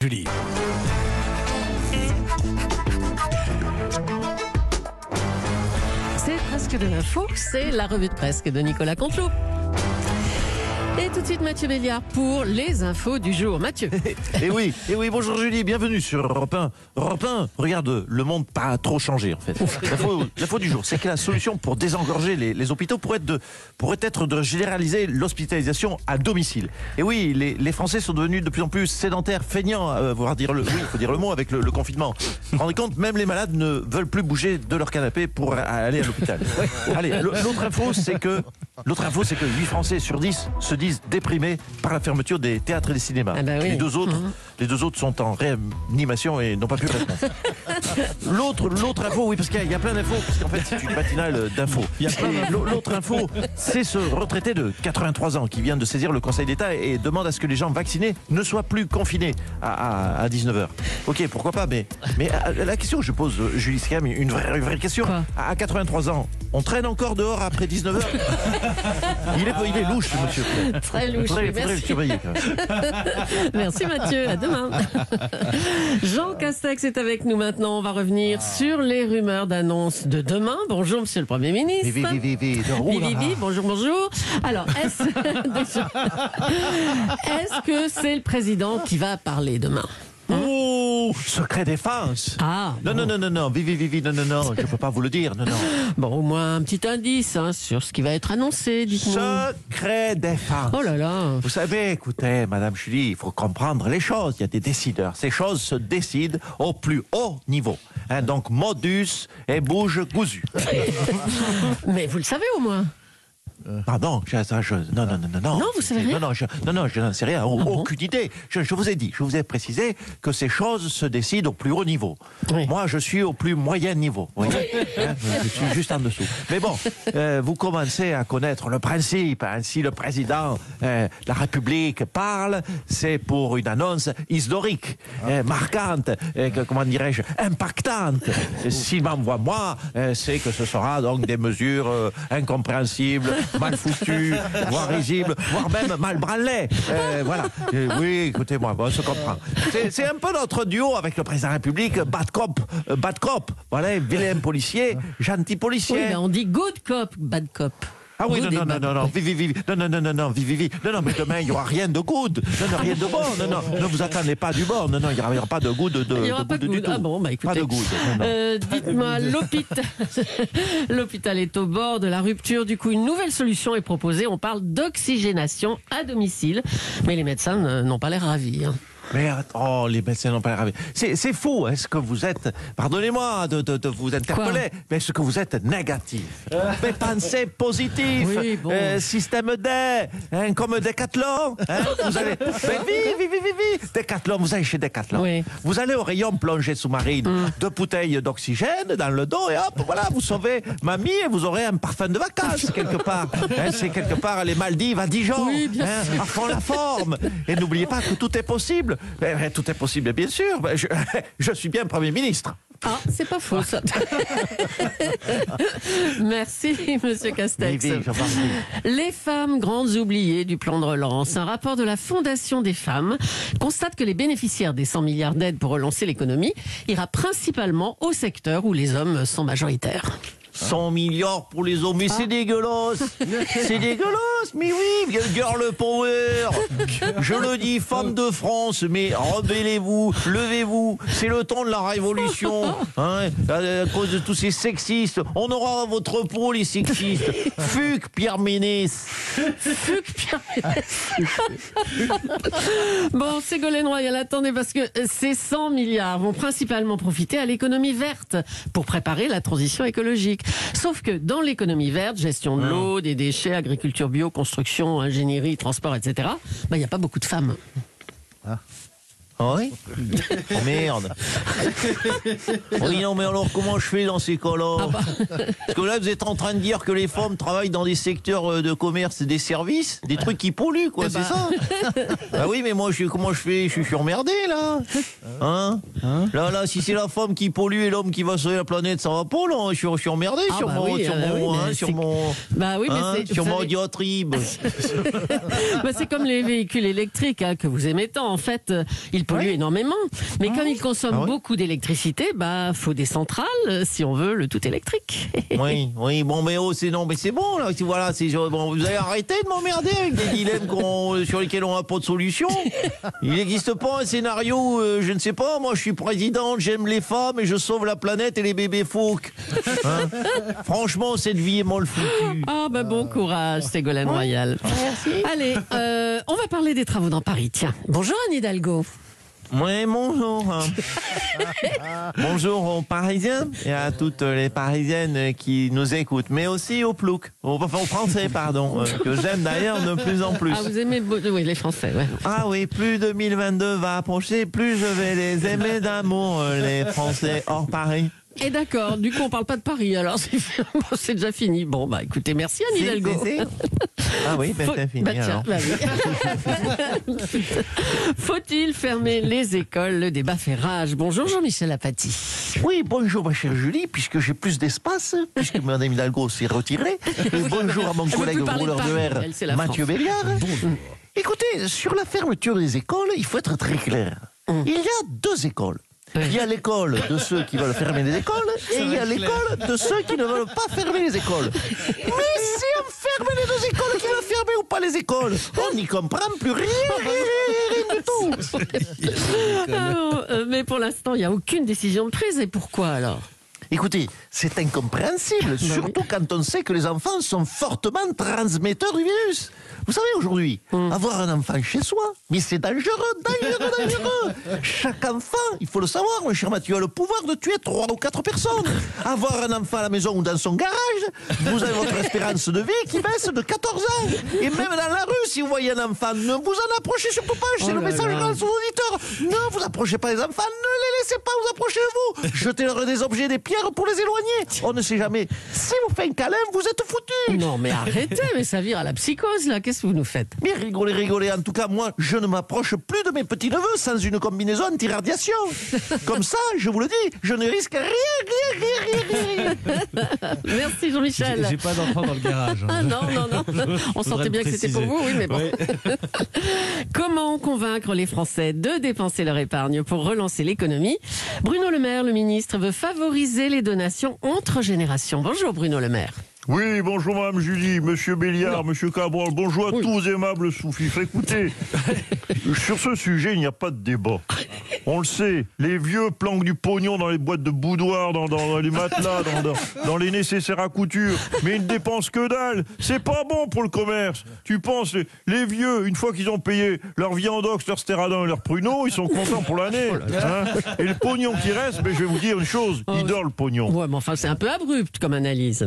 Julie. C'est presque de l'info, c'est la revue de presse de Nicolas Contelot. Et tout de suite Mathieu Béliard pour les infos du jour. Mathieu. Et oui, bonjour Julie, bienvenue sur Europe 1. Europe 1, regarde, le monde pas trop changé en fait. L'info du jour, c'est que la solution pour désengorger les hôpitaux pourrait être de généraliser l'hospitalisation à domicile. Et oui, les Français sont devenus de plus en plus sédentaires, feignants, il faut dire le mot avec le confinement. Vous vous rendez compte, même les malades ne veulent plus bouger de leur canapé pour aller à l'hôpital. Allez, l'autre info, c'est que 8 Français sur 10 se disent déprimés par la fermeture des théâtres et des cinémas. Ah bah oui. Les deux autres sont en réanimation et n'ont pas pu répondre. L'autre info, oui, parce qu'il y a plein d'infos, parce qu'en fait c'est une matinale d'infos. L'autre info, c'est ce retraité de 83 ans qui vient de saisir le Conseil d'État et demande à ce que les gens vaccinés ne soient plus confinés à 19h. Ok, pourquoi pas, mais la question que je pose, Julie, c'est quand même une vraie question. Quoi ? À 83 ans, on traîne encore dehors après 19h. Il est louche, ce monsieur. Très louche, Faudrait le merci. surveiller, quand même. Merci Mathieu, à demain. Jean Castex est avec nous maintenant. On va revenir sur les rumeurs d'annonce de demain. Bonjour Monsieur le Premier ministre. Vivi. Bonjour. Alors, est-ce que c'est le président qui va parler demain ? Oh, secret défense. Ah, Non, Vivi, non, je peux pas vous le dire, non. bon, au moins un petit indice sur ce qui va être annoncé, dites-nous. Secret défense. Oh là là. Vous savez, écoutez, Madame Julie, il faut comprendre les choses. Il y a des décideurs. Ces choses se décident au plus haut niveau. Donc, modus et bouge cousu. Mais vous le savez au moins. Pardon, non. Non, vous savez rien ? Non, je n'en sais rien, aucune idée. Je vous ai précisé que ces choses se décident au plus haut niveau. Oui. Moi, je suis au plus moyen niveau. Vous voyez, je suis juste en dessous. Mais bon, vous commencez à connaître le principe. Si le président de la République parle, c'est pour une annonce historique, marquante, comment dirais-je, impactante. S'il m'envoie moi, c'est que ce sera donc des mesures incompréhensibles, mal foutu, voire risible, voire même mal branlé. Voilà. Oui, écoutez-moi, bon, on se comprend. C'est un peu notre duo avec le président de la République, bad cop. Voilà, vilain policier, gentil policier. Oui, mais on dit good cop, bad cop. Ah oui, Good et bad non, cop. vivi. Non, mais demain, il n'y aura rien de good. Non, rien de bon. Non, ne vous attendez pas du bon. Non, il n'y aura pas de good Il n'y aura pas de du good. tout. Ah bon, bah écoutez. Pas de good. Non. Dites-moi, l'hôpital est au bord de la rupture. Du coup, une nouvelle solution est proposée. On parle d'oxygénation à domicile. Mais les médecins n'ont pas l'air ravis. Mais les médecins n'ont pas l'air ravis. C'est fou, est-ce que vous êtes, pardonnez-moi de vous interpeller, mais est-ce que vous êtes négatif? Mais pensez positif. Oui, bon. Système D, comme Decathlon. Vous allez, vive, Decathlon, vous allez chez Decathlon. Oui. Vous allez au rayon plongée sous-marine, 2 bouteilles d'oxygène dans le dos et hop, voilà, vous sauvez mamie et vous aurez un parfum de vacances quelque part. C'est quelque part les Maldives à Dijon. Oui, bien sûr. À fond la forme. Et n'oubliez pas que tout est possible. Tout est possible, bien sûr. Je suis bien Premier ministre. Ah, c'est pas faux, ça. Merci, Monsieur Castex. Oui, je vous en prie. Les femmes grandes oubliées du plan de relance. Un rapport de la Fondation des femmes constate que les bénéficiaires des 100 milliards d'aides pour relancer l'économie ira principalement au secteur où les hommes sont majoritaires. 100 milliards pour les hommes, mais c'est dégueulasse. C'est dégueulasse, mais oui, girl power. Je le dis, femmes de France, mais rebellez-vous, levez-vous. C'est le temps de la révolution. À cause de tous ces sexistes, on aura votre peau, les sexistes. Fuck Pierre Ménès. Bon, Ségolène Royal, attendez, parce que ces 100 milliards vont principalement profiter à l'économie verte pour préparer la transition écologique. Sauf que dans l'économie verte, gestion de l'eau, des déchets, agriculture bio, construction, ingénierie, transport, etc., il n'y a pas beaucoup de femmes. Ah oui? Oh merde. Oui, non, mais alors comment je fais dans ces cas-là? Parce que là, vous êtes en train de dire que les femmes travaillent dans des secteurs de commerce et des services, des trucs qui polluent, quoi, c'est ça? Ah oui, mais moi, comment je fais? Je suis emmerdé, là. Là, si c'est la femme qui pollue et l'homme qui va sauver la planète, ça va pas, là. Je suis emmerdé sur mon diatribe. C'est comme les véhicules électriques que vous émettez. En fait, ils pollue énormément. Mais comme il consomme beaucoup d'électricité, faut des centrales si on veut le tout électrique. Oui, bon, mais c'est bon, là, voilà, bon, vous allez arrêter de m'emmerder avec des dilemmes sur lesquels on n'a pas de solution. Il n'existe pas un scénario, je ne sais pas, moi je suis présidente, j'aime les femmes et je sauve la planète et les bébés phoques. Hein. Franchement, cette vie est molle foutue. Bon courage, Ségolène Royal. Merci. Allez, on va parler des travaux dans Paris, tiens. Bonjour Anne Hidalgo. Oui, bonjour. Bonjour aux Parisiens et à toutes les Parisiennes qui nous écoutent, mais aussi aux ploucs, aux Français, pardon, que j'aime d'ailleurs de plus en plus. Ah, vous aimez les Français, ouais. Ah oui, plus 2022 va approcher, plus je vais les aimer d'amour, les Français hors Paris. Et d'accord, du coup on parle pas de Paris, alors c'est déjà fini. Bon, écoutez, merci Anne Hidalgo. Ah oui, c'est fini alors. Oui. Faut-il fermer les écoles? Le débat fait rage. Bonjour Jean-Michel Apathy. Oui, bonjour ma chère Julie, puisque j'ai plus d'espace, puisque Mme Hidalgo s'est retirée. Bonjour à mon collègue rouleur de R, Mathieu Béliard. Écoutez, sur la fermeture des écoles, il faut être très clair. Il y a deux écoles. Il y a l'école de ceux qui veulent fermer les écoles et il y a l'école de ceux qui ne veulent pas fermer les écoles. Mais si on ferme les deux écoles, qui va fermer ou pas les écoles? On n'y comprend plus rien du tout. Mais pour l'instant, il n'y a aucune décision de prise. Et pourquoi alors? Écoutez, c'est incompréhensible, surtout quand on sait que les enfants sont fortement transmetteurs du virus. Vous savez, aujourd'hui, avoir un enfant chez soi, mais c'est dangereux. Chaque enfant, il faut le savoir, mon cher Mathieu, a le pouvoir de tuer 3 ou 4 personnes. Avoir un enfant à la maison ou dans son garage, vous avez votre espérance de vie qui baisse de 14 ans. Et même dans la rue, si vous voyez un enfant, ne vous en approchez surtout pas. C'est le message grâce aux auditeurs. Ne vous approchez pas des enfants, ne les laissez pas vous approcher de vous. Jetez-leur des objets, des pierres pour les éloigner. On ne sait jamais. Si vous faites un câlin, vous êtes foutus. Non, mais arrêtez, mais ça vire à la psychose, là. Qu'est-ce que vous nous faites? Mais rigolez. En tout cas, moi, je ne m'approche plus de mes petits-neveux sans une combinaison anti-radiation. Comme ça, je vous le dis, je ne risque rien. Merci Jean-Michel. J'ai pas d'enfant dans le garage. Ah non. On sentait bien que c'était pour vous, oui, mais bon. Oui. Comment convaincre les Français de dépenser leur épargne pour relancer l'économie? Bruno Le Maire, le ministre, veut favoriser les donations entre générations. Bonjour Bruno Le Maire. Oui, bonjour Mme Julie, Monsieur Béliard, Monsieur Cabral, bonjour à tous aimables sous-fifs. Écoutez, sur ce sujet, il n'y a pas de débat. On le sait, les vieux planquent du pognon dans les boîtes de boudoir, dans les matelas, dans les nécessaires à couture, mais ils ne dépensent que dalle. C'est pas bon pour le commerce. Tu penses, les vieux, une fois qu'ils ont payé leur viandox, leur stéradin et leur pruneau, ils sont contents pour l'année. Hein, et le pognon qui reste, je vais vous dire une chose, il dort le pognon. Ouais, mais enfin, c'est un peu abrupt comme analyse.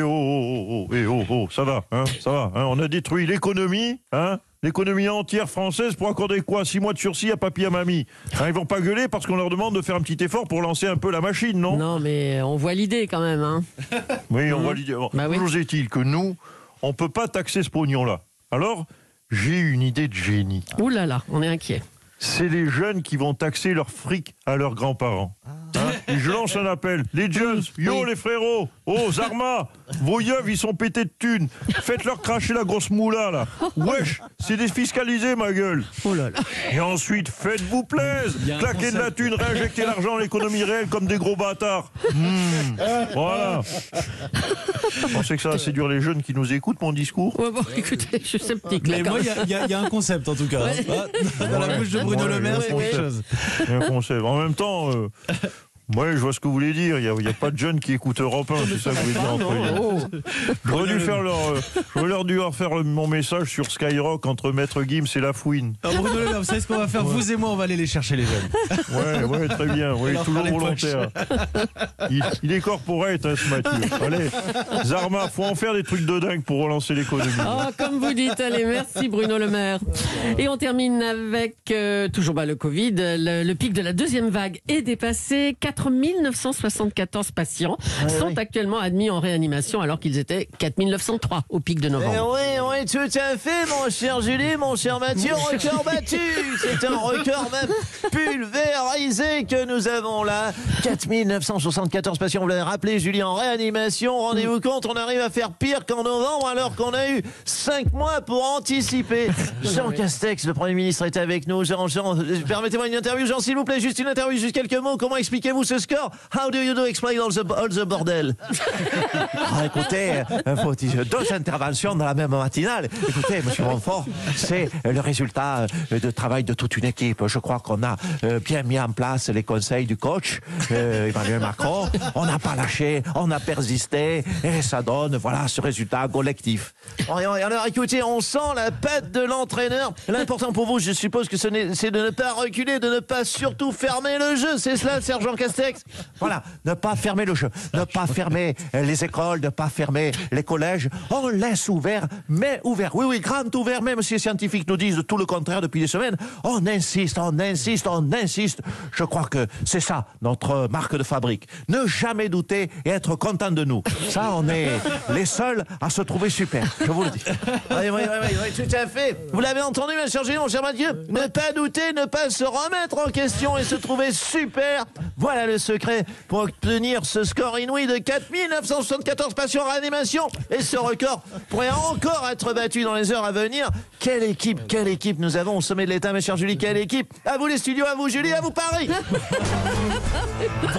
Ça va, hein, on a détruit l'économie, hein, l'économie entière française pour accorder quoi? 6 mois de sursis à papy à mamie. Hein, ils vont pas gueuler parce qu'on leur demande de faire un petit effort pour lancer un peu la machine, non? Non, mais on voit l'idée quand même, hein. Oui, on voit l'idée. Toujours est-il que nous, on peut pas taxer ce pognon-là. Alors, j'ai une idée de génie. Ouh là là, on est inquiet. C'est les jeunes qui vont taxer leur fric à leurs grands-parents. Hein, et je lance un appel. Les jeunes, les frérots, Zarma, vos yeux, ils sont pétés de thunes. Faites-leur cracher la grosse moula, là. Wesh, c'est défiscalisé, ma gueule. Oh là là. Et ensuite, faites-vous plaisir. Claquez de la thune, réinjectez l'argent dans l'économie réelle comme des gros bâtards. Voilà. Vous pensez que ça va séduire les jeunes qui nous écoutent, mon discours? Ouais, bon, écoutez, je suis sceptique. Mais moi, il y a un concept, en tout cas. Ouais. Dans la bouche de Bruno Le Maire, c'est quelque chose. Il y a un concept. En même temps... je vois ce que vous voulez dire. Il n'y a pas de jeunes qui écoutent Europe 1, c'est ça que vous voulez dire entre eux. J'aurais dû leur faire mon message sur Skyrock entre Maître Gims et La Fouine. Alors Bruno Le Maire, vous savez ce qu'on va faire? Vous et moi, on va aller les chercher, les jeunes. Ouais, très bien. Oui, toujours volontaire. Il est corporate, ce Mathieu. Allez, Zarma, faut en faire des trucs de dingue pour relancer l'économie. Comme vous dites, allez, merci Bruno Le Maire. Et on termine avec toujours le Covid. Le pic de la deuxième vague est dépassé. 4 974 patients sont actuellement admis en réanimation alors qu'ils étaient 4 903 au pic de novembre. Oui, tout à fait, mon cher Julie, mon cher Mathieu, record battu. C'est un record même pulvérisé que nous avons là. 4 974 patients, vous l'avez rappelé, Julie, en réanimation. Rendez-vous compte, on arrive à faire pire qu'en novembre alors qu'on a eu 5 mois pour anticiper. Jean Castex, le Premier ministre, est avec nous. Jean, permettez-moi une interview. Jean, s'il vous plaît, juste une interview, juste quelques mots. Comment expliquez-vous ce score? How do you do explain all the bordel? Écoutez, faut dire 2 interventions dans la même matinale. Écoutez, monsieur Montfort, c'est le résultat de travail de toute une équipe. Je crois qu'on a bien mis en place les conseils du coach Emmanuel Macron. On n'a pas lâché, on a persisté et ça donne, voilà, ce résultat collectif. Alors, écoutez, on sent la patte de l'entraîneur. L'important pour vous, je suppose que c'est de ne pas reculer, de ne pas surtout fermer le jeu. C'est cela, Sergent Castex? Voilà, ne pas fermer le jeu, ne pas fermer les écoles, ne pas fermer les collèges. On laisse ouvert, mais ouvert. Oui, grand ouvert, même si les scientifiques nous disent tout le contraire depuis des semaines. On insiste. Je crois que c'est ça, notre marque de fabrique. Ne jamais douter et être content de nous. Ça, on est les seuls à se trouver super. Je vous le dis. Oui, tout à fait. Vous l'avez entendu, ma chère Julie, mon cher Mathieu? Ne pas douter, ne pas se remettre en question et se trouver super. Voilà le secret pour obtenir ce score inouï de 4 974 patients en réanimation. Et ce record pourrait encore être battu dans les heures à venir. Quelle équipe nous avons au sommet de l'État, ma chère Julie, quelle équipe. À vous les studios, à vous Julie, à vous Paris.